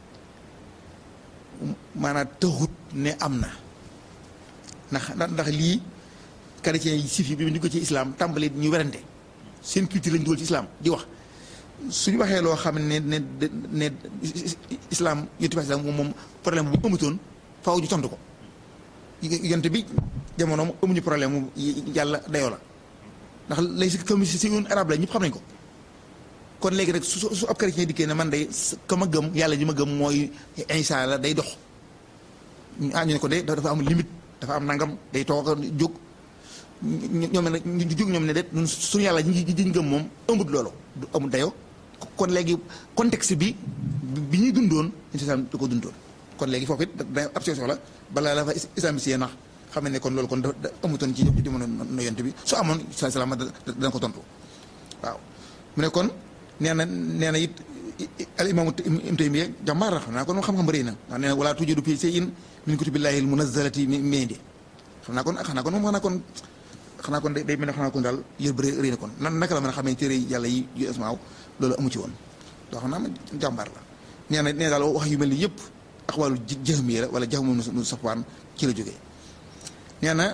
maanaam taxut ne am na ndax ndax lii chrétien yi sif yi bi ñu ko ci islam tàmbali ñu werante seen culture lañ dugal ci islam di wax suñu waxee loo xam ne ne ne islam yonent bi islam moom moom problème bu amutoon faaw ñu tontu ko yonent bi jamonoom amuñu problème mu yàlla dayoo la ndax lay si comme si un arabe la ñëpp xam nañ ko kon léegi rek su su ab chrétien dikkee ne man day ka ma gëm yàlla ji ma gëm mooy Isa la day dox ah ñu ne ko de dafa am limite dafa am nangam day toog jóg ñoom ne ñu jóg ñoom ne de suñu yàlla ji ñu gëm moom ëmbut loolu du amul dayoo kon léegi contexte bi bi ñuy dundoon islam da ko dundoon kon léegi foofu it da ab solution la balaa la fa islamisé nax xam ne kon loolu kon da amutoon ci jamono no yonent bi su amoon salaam dana ko tontu waaw mu ne kon nee na nee na it al imaamu Ibnu Taymiyya jàmbaar la xam naa kon moom xam-xam bëri na ndax nee na wala tujudu fii shay'in min kutubillahi al munazzalati min di xam naa kon xam naa kon moom xanaa kon xanaa kon day mel ne xanaa kon daal yër bëri rëy na kon nan naka la mën a xamee téere yàlla yi yu asmaaw loolu amu ci woon doo xam naa ma jàmbaar la nee na nee daal wax yu mel ni yëpp aqwaalu Jahmiya la wala Jahmu nu Safwaan ci la jógee nee na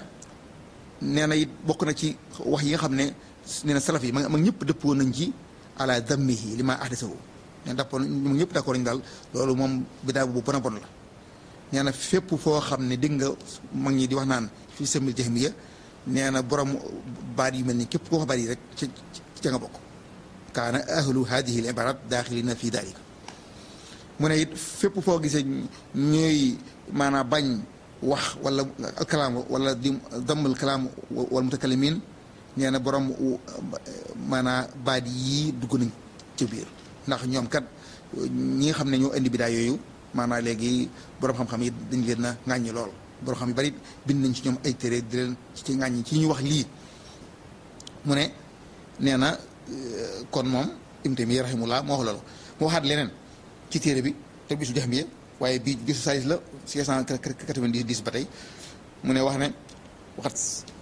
nee na it bokk na ci wax yi nga xam ne nee na salaf yi ma ma ñëpp dëppoo nañ ci ala dammihi li ma ahdasahu nee na dàppoon ma ñëpp d'accord nañ daal loolu moom bidaa bu bon a bon la nee na fépp foo xam ne dégg nga mag ñi di wax naan fi semil Jahmiya nee na borom baat yu mel ni képp koo xabaar yi rek ca ca nga bokk kaana ahlu hadihi al ibarat daaxilina fi dalika mu ne it fépp foo gisee ñooy maanaam bañ wax wala kalaam wala di dammul kalaam wal mutakalimin nee na borom maanaam baat yii dugg nañ ca biir ndax ñoom kat ñi nga xam ne ñoo indi bidaa yooyu maanaam léegi borom xam-xam yi dañ leen a ŋàññi lool borom xam yu bari bind nañ ci ñoom ay téere di leen ci ŋàññi ci ñu wax lii mu ne nee na kon moom Ibnu Taymiyya rahimahullah moo wax loolu moo waxaat leneen ci téere bi te bisu Jahmiya waaye bii gisu salis la six cent quatre-vingt-dix ba tey mu ne wax ne waxat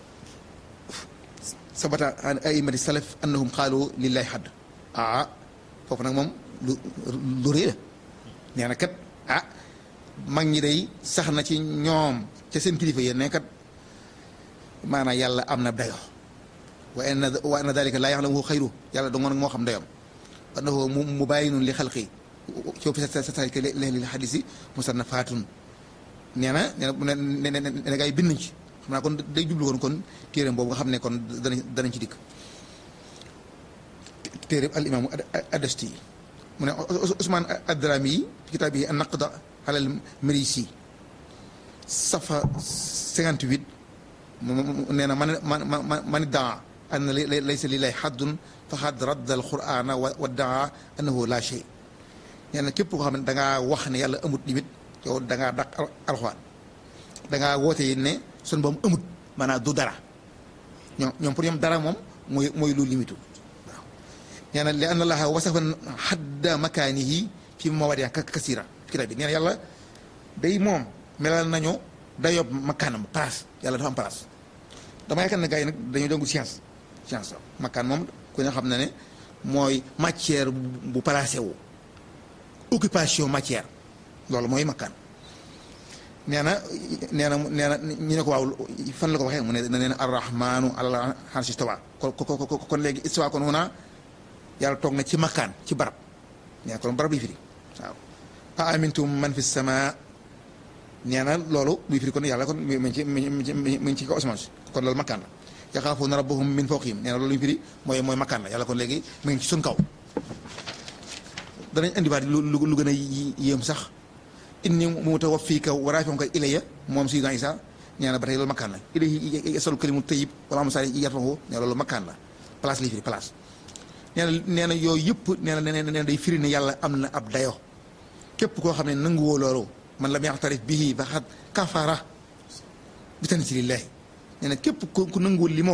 sabata an a'immati salaf annahum qaalu lillahi hadd ah foofu nag moom lu lu rëy la nee na kat ah mag ñi day sax na ci ñoom ca seen kilifa yéen ne kat maanaam yàlla am na dayo wa anna wa anna dalika laa ya'lamuhu xayru yàlla dong nag moo xam dayoom annahu mubayyinun li xalqi soo fi sa sa sa li xadis yi musannafaatun nee na nee na nee na gaa yi bind nañ ci xam naa kon day jublu woon kon téeréem boobu nga xam ne kon danañ danañ ci dikk téeréem al imaamu Adasti mu ne Usmaan ad-Darimi yi kitaab yi an-Naqd ala al-Marisi safa cinquante-huit nee na man man man daa anna laysa lillahi haddun faqad radda al-Qur'ana wa daa annahu la shay nee na képp koo xam ne da ngaa wax ne yàlla amut limite yow da ngaa dàq alxuraan da ngaa woote yi ne sun boom amut maanaam du dara ñoom ñoom pour ñoom dara moom mooy mooy lu limitu waaw nee na li anna allaha wasafa hadda makaanihi fi mawaadi'a kasiira kitaab bi nee na yàlla day moom melal nañu dayob makaanam place yàlla dafa am place dama yaakaar ne gars yi nag dañoo jàngu science science makaan moom ku nga xam ne ne mooy matière bu placé wu occupation matière loolu mooy makkaan nee na nee na nee na ñu ne ko waaw fan la ko waxee mu ne nee na arrahmanu alal arshi istawa kon kon léegi istawa kon huna yàlla toog na ci makkaan ci barab nee na kon barab yi firi waaw a amintum man fi sama nee na loolu buy firi kon yàlla kon mi ngi ci mi ngi ci kaw asamaan si kon loolu makkaan la yaxaafuuna rabbahum min fawqihim nee na loolu ñu firi mooy mooy makkaan la yàlla kon léegi mi ngi ci sun kaw danañ indiwaat lu lu gën a yéem sax inni mutawaffiika wa raafi'uka ilayya moom Sayyidina Isa nee na ba tey loolu makkaan la ilayhi yasalu kalimu tayyib wala amsaali yarfa'uhu nee loolu makkaan la place lay firi place nee na nee na yooyu yëpp nee na nee na day firi ne yàlla am na ab dayo képp koo xam ne nanguwoo loolu man lam yaxtarif bihi faqad kafara bi tanzilillahi nee na képp ku nanguwul li ma wax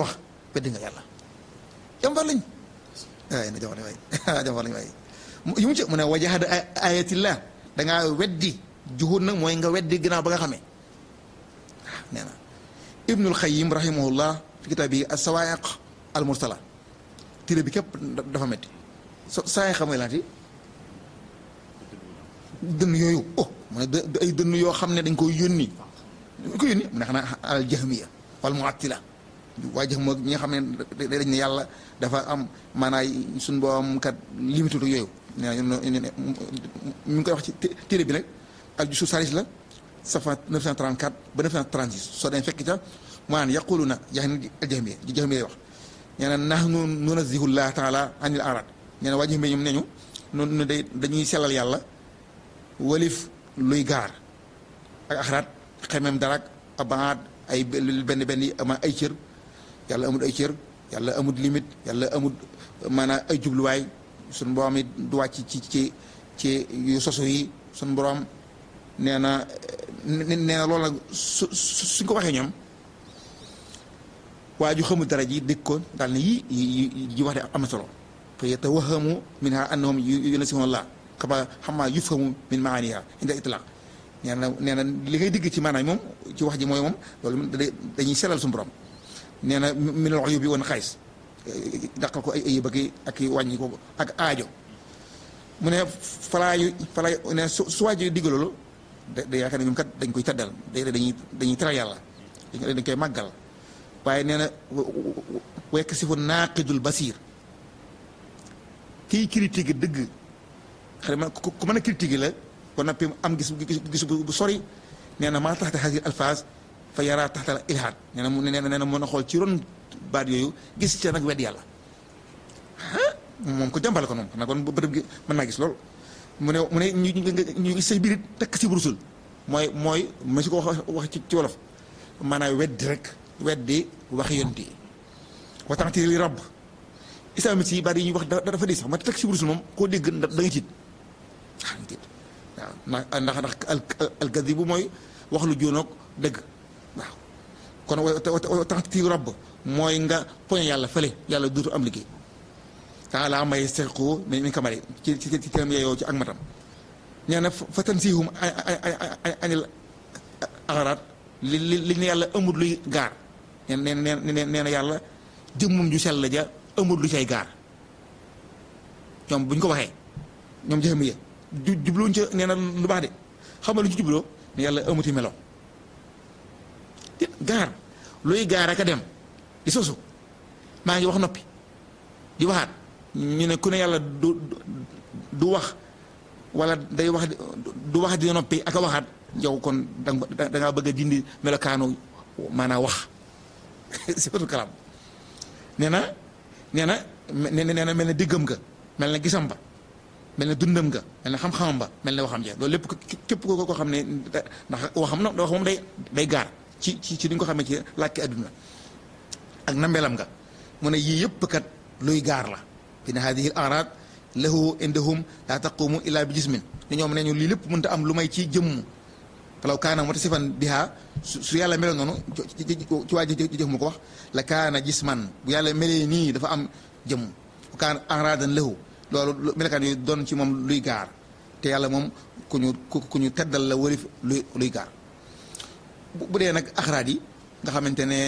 weddi nga yàlla jàmbar lañ waay na jàmbar lañ waay jàmbar lañ waay yu mu ci mu ne wajahada ayatillah dangaa weddi juhud nag mooy nga weddi ginnaaw ba nga xamee waaw nee na ibnul xayim rahimahullah fi kitaab bi as-sawaa'iq al-mursala téere bi képp dafa metti so saa xam nga laati dënn yooyu oh mu ne ay dënn yoo xam ne dañ koy yónni dañ koy yónni mu ne xanaa al jahmiya wal mu'attila waa jëx moo ñi nga xam ne dañ ne yàlla dafa am maanaam suñu boom kat limité yooyu nee na mi ngi koy wax ci téere bi nag al jusu salis la safa neuf cent trente-quatre ba neuf cent trente-six soo demee fekk ca maanaam yaquluna jax al jahmiya ji jahmiya wax nee na nahnu nunazzihu llaah taala anil arad nee na waa jahmiya ñoom neñu noonu day dañuy sellal yàlla walif luy gaar ak axaraat xemem darak abaat ay benn benn ama ay cër yàlla amul ay cër yàlla amul limite yàlla amul maanaam ay jubluwaay suñu borom it du wàcc ci ci ci yu sosu yi suñu borom nee na nee na loolu nag su suñ ko waxee ñoom waa ju xamul dara ji dégg ko daal ne yii yi wax de am na solo fa yatawahamu minha annahum yunazzihuuna Allah kama xamaa yufhamu min maaniha inda itlaq nee na nee na li ngay digg ci maanaam moom ci wax ji mooy moom loolu dañuy selal suñu borom nee na minal uyubi wan xays daqal ko ay ayib ak i wàññi ko ak aajo mu ne falaa yu falaa ne su su waajee digg loolu da da yaakaar ne ñoom kat dañ koy taddal day dañuy dañuy teral yàlla dañ koy màggal waaye nee na wekk si fu naaqidul basiir kiy critique dëgg xam ne ku mën a critique la kon nag am gis gis bu sori nee na maa taxta hadi alphase fa yaraa taxta la ilhaad nee na mu nee na mën a xool ci ron baat yooyu gis ca nag wedd yàlla moom ko jàmbale ko moom xanaa kon bërëb gi mën naa gis loolu mu ne mu ne ñu ñu gis say birit takk si brusul mooy mooy ma si ko wax wax ci ci wolof maanaam weddi rek weddi wax yonti wa taxti li rabb islamit yi baat yi ñuy wax dafa di sax ma takk si brusul moom koo dégg da nga tiit ah nga tiit waaw ndax ndax ndax alkadi bu mooy wax lu jóonoog dëgg waaw kon wa taxti rabb mooy nga poñe yàlla fële yàlla duutu am liggéey taala may sequ mi mi kamari ci ci ci teram yeyoo ci ak matam nee na fa tansihum anil axaraat li li li ne yàlla amul luy gaar neen neen neen nee na yàlla jëmmum ju sell ja amul lu cay gaar ñoom bu ñu ko waxee ñoom jëxam ye ju jubluñ ca nee na lu baax de xam nga lu ci jubloo ne yàlla amuti melo gaar luy gaar ak a dem di sosu maa ngi wax noppi di waxaat ñu ne ku ne yàlla du du wax wala day wax du wax di noppi ak a waxaat yow kon da dangaa bëgg a dindi melokaanu maanaam wax sifatul kalaam nee na nee na nee na mel na diggam nga mel na gisam ba mel na dundam nga mel na xam-xamam ba mel na waxam ja loolu lépp képp ko ko xam ne ndax waxam na wax moom day day gaar ci ci ci li nga ko xamee ci làkki adduna ak nambelam nga mu ne yii yëpp kat luy gaar la fi ne hadihi al arad lahu indahum la taqumu illa bi jismin ni ñoom ne ñu lii lépp mënta am lu may ci jëmm falaw kaana mutasifan biha su yàlla meloon noonu ci waa ji jëf mu ko wax la kaana jisman bu yàlla melee nii dafa am jëmm bu kaana aradan lahu loolu melekaan yooyu doon ci moom luy gaar te yàlla moom ku ñu ku ñu teddal la wërif luy luy gaar bu dee nag axaraat yi nga xamante ne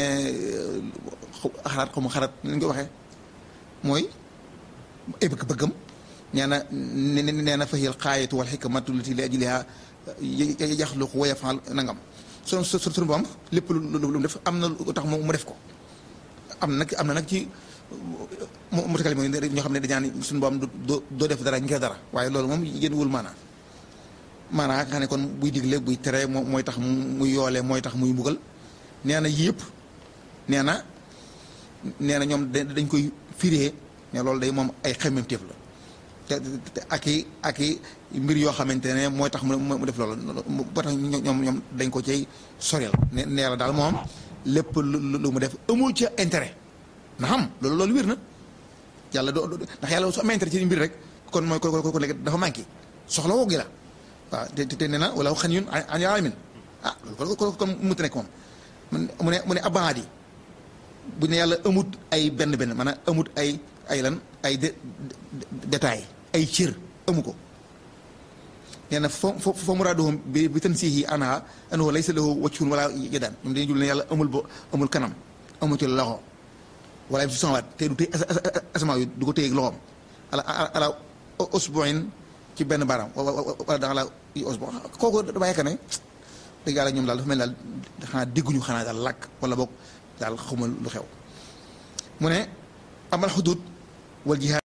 axaraat xamu xarat ni ñu ko waxee mooy ay bëgg-bëggam nee na nee na fahiyal xaayatu wal xikmatu lati li ajliha yaxluqu wa yafal nangam su su suñu boom lépp lu lu def am na lu tax mu def ko am nag am na nag ci mu takal mooy ñoo xam ne dañaan suñu boom doo doo def dara ngir dara waaye loolu moom yéen wul maanaa maanaa nga xam ne kon buy digle buy tere mooy tax muy yoole mooy tax muy mbugal nee na yii yëpp nee na nee na ñoom dañ koy firee ne loolu day moom ay xemmemteef la te ak i ak i mbir yoo xamante ne mooy tax mu def loolu ba tax ñoom ñoom dañ ko cay soreel ne nee la daal moom lépp lu mu def amul ca intérêt na xam loolu loolu wér na yàlla doo ndax yàlla su amee intérêt ci mbir rek kon mooy ko ko léegi dafa manqué soxla woo gi la waaw te te nee na wala xan yun an yaalamin ah loolu kon kon mu nekk moom mu ne mu ne abaat yi bu ne yàlla amut ay benn benn maanaam amut ay ay lan ay dé détail ay cër amu ko nee na fo fo fo muraaduhum bi bi tansiihi anha annahu laysa lahu wajhun wala yadaan ñoom dañuy jul ne yàlla amul bo amul kanam amutul loxo wala fi sonwaat te du téy asamaa yu du ko téye loxoom ala ala usbuin ci benn baaraam wala da nga la usbu kooku dama yaakaar ne dëgg yàlla ñoom daal dafa mel daal xanaa dégguñu xanaa daal làkk wala boog daal xamul lu xew mu ne amal xudud wal jihaad